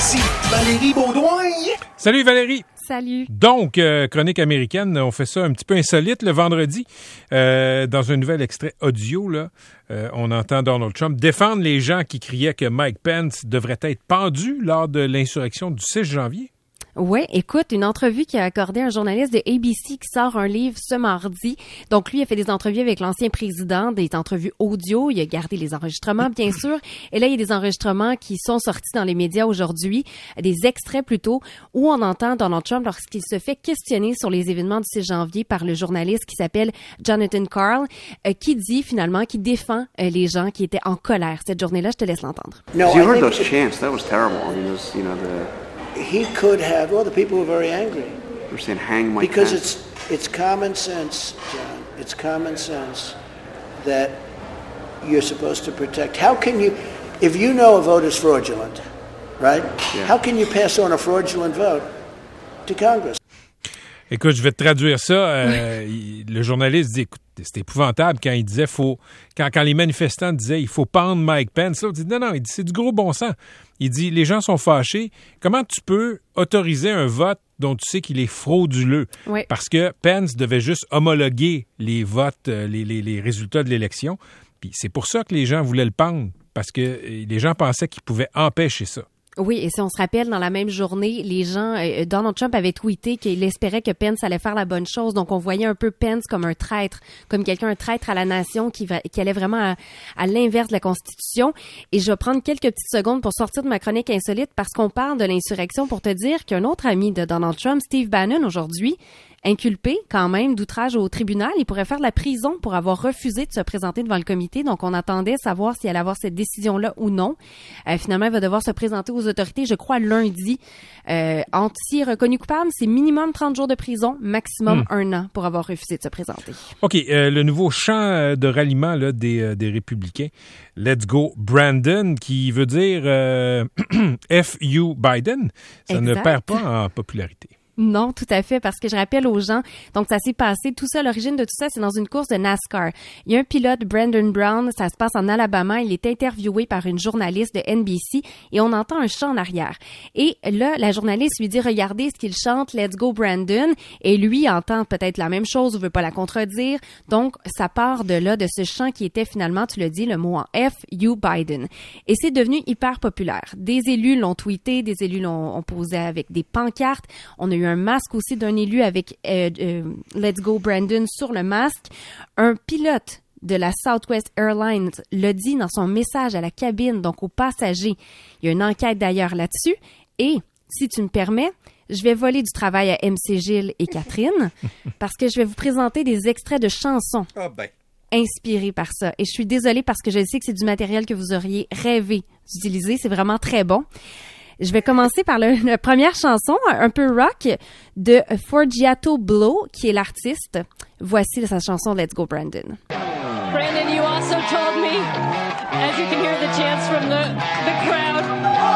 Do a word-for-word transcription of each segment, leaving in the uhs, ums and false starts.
Voici Valérie Beaudoin. Salut Valérie. Salut. Donc, euh, chronique américaine, on fait ça un petit peu insolite le vendredi. Euh, dans un nouvel extrait audio, là, euh, on entend Donald Trump défendre les gens qui criaient que Mike Pence devrait être pendu lors de l'insurrection du six janvier. Oui, écoute, une entrevue qu'il a accordée à un journaliste de A B C qui sort un livre ce mardi. Donc, lui, il a fait des entrevues avec l'ancien président, des entrevues audio. Il a gardé les enregistrements, bien sûr. Et là, il y a des enregistrements qui sont sortis dans les médias aujourd'hui, des extraits plutôt, où on entend Donald Trump lorsqu'il se fait questionner sur les événements du six janvier par le journaliste qui s'appelle Jonathan Karl, euh, qui dit finalement, qui défend euh, les gens qui étaient en colère cette journée-là. Je te laisse l'entendre. No, you heard those chants. That was terrible. I mean, it was, you know, the... He could have. Well, the people were very angry. We're saying hang Mike because Pence. it's it's common sense, John. It's common sense that you're supposed to protect. How can you, if you know a vote is fraudulent, right? Yeah. How can you pass on a fraudulent vote to Congress? Écoute, je vais te traduire ça. Euh, il, le journaliste dit, écoute, c'était épouvantable quand il disait, faut, quand, quand les manifestants disaient, il faut pendre Mike Pence. Là, il dit, non, non, il dit, c'est du gros bon sens. Il dit, les gens sont fâchés. Comment tu peux autoriser un vote dont tu sais qu'il est frauduleux? Oui. Parce que Pence devait juste homologuer les votes, les, les, les résultats de l'élection. Puis c'est pour ça que les gens voulaient le pendre, parce que les gens pensaient qu'ils pouvaient empêcher ça. Oui, et si on se rappelle, dans la même journée, les gens, euh, Donald Trump avait tweeté qu'il espérait que Pence allait faire la bonne chose. Donc, on voyait un peu Pence comme un traître, comme quelqu'un, un traître à la nation qui, va, qui allait vraiment à, à l'inverse de la Constitution. Et je vais prendre quelques petites secondes pour sortir de ma chronique insolite parce qu'on parle de l'insurrection pour te dire qu'un autre ami de Donald Trump, Steve Bannon, aujourd'hui, inculpé quand même d'outrage au tribunal, il pourrait faire de la prison pour avoir refusé de se présenter devant le comité. Donc, on attendait savoir s'il allait avoir cette décision-là ou non. Euh, finalement, il va devoir se présenter aux autorités, je crois, lundi. Euh, anti reconnu coupable, c'est minimum trente jours de prison, maximum mmh. un an pour avoir refusé de se présenter. OK, euh, le nouveau chant de ralliement là, des, euh, des Républicains, Let's Go Brandon, qui veut dire euh, F U Biden, ça exact. Ne perd pas en popularité. Non, tout à fait, parce que je rappelle aux gens, donc ça s'est passé, tout ça, l'origine de tout ça, c'est dans une course de NASCAR. Il y a un pilote, Brandon Brown, ça se passe en Alabama, il est interviewé par une journaliste de N B C et on entend un chant en arrière. Et là, la journaliste lui dit, regardez ce qu'il chante, Let's Go Brandon, et lui entend peut-être la même chose ou veut pas la contredire, donc ça part de là, de ce chant qui était finalement, tu l'as dit, le mot en F, You Biden. Et c'est devenu hyper populaire. Des élus l'ont tweeté, des élus l'ont ont posé avec des pancartes, on a eu un masque aussi d'un élu avec euh, euh, Let's Go Brandon sur le masque. Un pilote de la Southwest Airlines l'a dit dans son message à la cabine, donc aux passagers. Il y a une enquête d'ailleurs là-dessus. Et, si tu me permets, je vais voler du travail à M C Gilles et Catherine parce que je vais vous présenter des extraits de chansons oh ben. inspirés par ça. Et je suis désolée parce que je sais que c'est du matériel que vous auriez rêvé d'utiliser. C'est vraiment très bon. Je vais commencer par le, la première chanson, un peu rock, de Forgiato Blow, qui est l'artiste. Voici sa chanson Let's Go Brandon. Brandon, you also told me, as you can hear the chants from the, the crowd,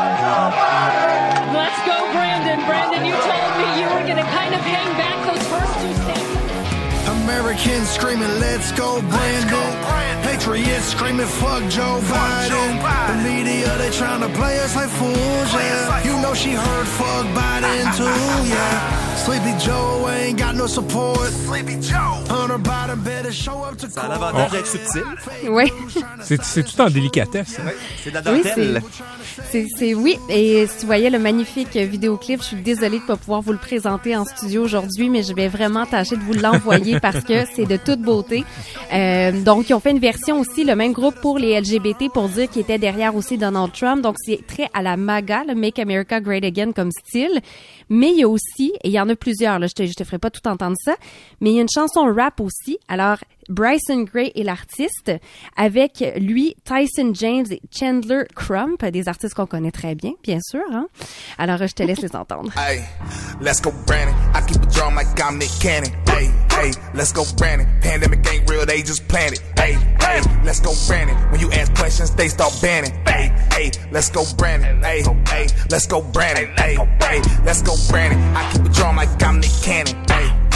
let's go Brandon. Brandon, you told me you were going to kind of hang back those first two steps. Americans screaming, let's go Brandon. Patriots screaming, fuck Joe Biden. The media, they trying to play us like fools, yeah. You know she heard fuck Biden too, yeah. Sleepy Joe ain't got no support. Sleepy Joe. Hunter Biden better show up to court. Ça a l'avantage d'être subtil. Oui. C'est, c'est tout en délicatesse. Hein? Oui, c'est de la dentelle. Oui, c'est, c'est, c'est, oui, et si tu voyais le magnifique vidéoclip, je suis désolée de ne pas pouvoir vous le présenter en studio aujourd'hui, mais je vais vraiment tâcher de vous l'envoyer parce que c'est de toute beauté. Euh, donc, ils ont fait une version aussi, le même groupe pour les L G B T, pour dire qu'il était derrière aussi Donald Trump. Donc, c'est très à la MAGA, le Make America Great Again comme style. Mais il y a aussi, et il y en a plusieurs, là, je te, je te ferai pas tout entendre ça, mais il y a une chanson rap aussi. Alors, Bryson Gray est l'artiste, avec lui, Tyson James et Chandler Crump, des artistes qu'on connaît très bien, bien sûr, hein. Alors, je te laisse les entendre. Hey, let's go Brandon. I keep a drum like I'm Nick Cannon. Hey, hey, let's go Brandon. Pandemic ain't real, they just planned it. Hey, hey, let's go Brandon. When you ask questions, they start banning. Hey, hey, let's go Brandon. Hey, hey, let's go Brandon. Hey, hey, let's go Brandon. I keep a drum like I'm Nick Cannon. Hey,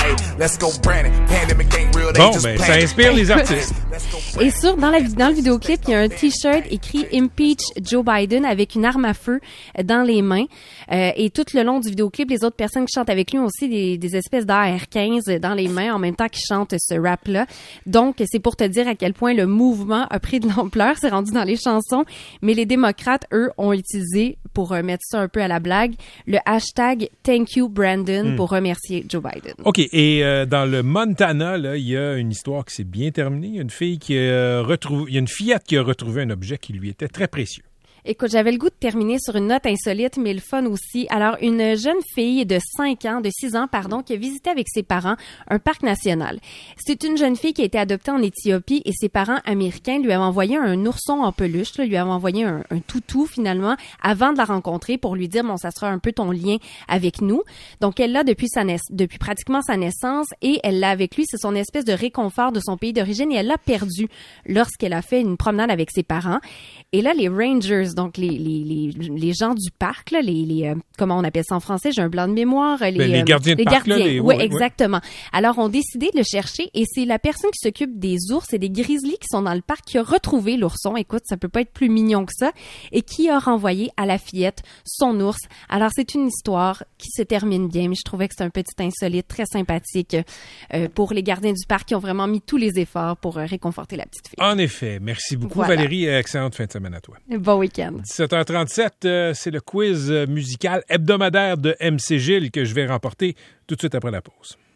hey, let's go Brandon. Pandemic ain't real, they Bon, just ben, ça panic. inspire les artistes. Et sur, dans, la, dans le vidéoclip, il y a un T-shirt écrit « Impeach Joe Biden » avec une arme à feu dans les mains. Euh, et tout le long du vidéoclip, les autres personnes qui chantent avec lui ont aussi des, des espèces d'A R quinze dans les mains en même temps qu'ils chantent ce rap-là. Donc, c'est pour te dire à quel point le mouvement a pris de l'ampleur. C'est rendu dans les chansons. Mais les démocrates, eux, ont utilisé, pour euh, mettre ça un peu à la blague, le hashtag « Thank you Brandon » Mm. pour remercier Joe Biden. OK. Et euh, dans le Montana, là, il y a une histoire qui s'est bien terminée. Il y a une fille qui a retrouvé, il y a une fillette qui a retrouvé un objet qui lui était très précieux. Écoute, j'avais le goût de terminer sur une note insolite, mais le fun aussi. Alors, une jeune fille de cinq ans, de six ans, pardon, qui a visité avec ses parents un parc national. C'est une jeune fille qui a été adoptée en Éthiopie et ses parents américains lui avaient envoyé un ourson en peluche, là, lui avaient envoyé un, un toutou finalement avant de la rencontrer pour lui dire, bon, ça sera un peu ton lien avec nous. Donc, elle l'a depuis sa naissance, depuis pratiquement sa naissance et elle l'a avec lui. C'est son espèce de réconfort de son pays d'origine et elle l'a perdu lorsqu'elle a fait une promenade avec ses parents. Et là, les Rangers, donc les les les, les gens du parc, là, les, les euh, comment on appelle ça en français, j'ai un blanc de mémoire, les, ben, les gardiens de les parc, gardiens, là, les, oui, ouais, exactement. Ouais. Alors, on décidé de le chercher et c'est la personne qui s'occupe des ours et des grizzlies qui sont dans le parc qui a retrouvé l'ourson. Écoute, ça peut pas être plus mignon que ça et qui a renvoyé à la fillette son ours. Alors, c'est une histoire qui se termine bien, mais je trouvais que c'est un petit insolite, très sympathique euh, pour les gardiens du parc qui ont vraiment mis tous les efforts pour euh, réconforter la petite fille. En effet. Merci beaucoup, Voilà. Valérie. Excellente fin de semaine à toi. Bon week-end. dix-sept heures trente-sept, euh, c'est le quiz musical hebdomadaire de M C Gilles que je vais remporter tout de suite après la pause.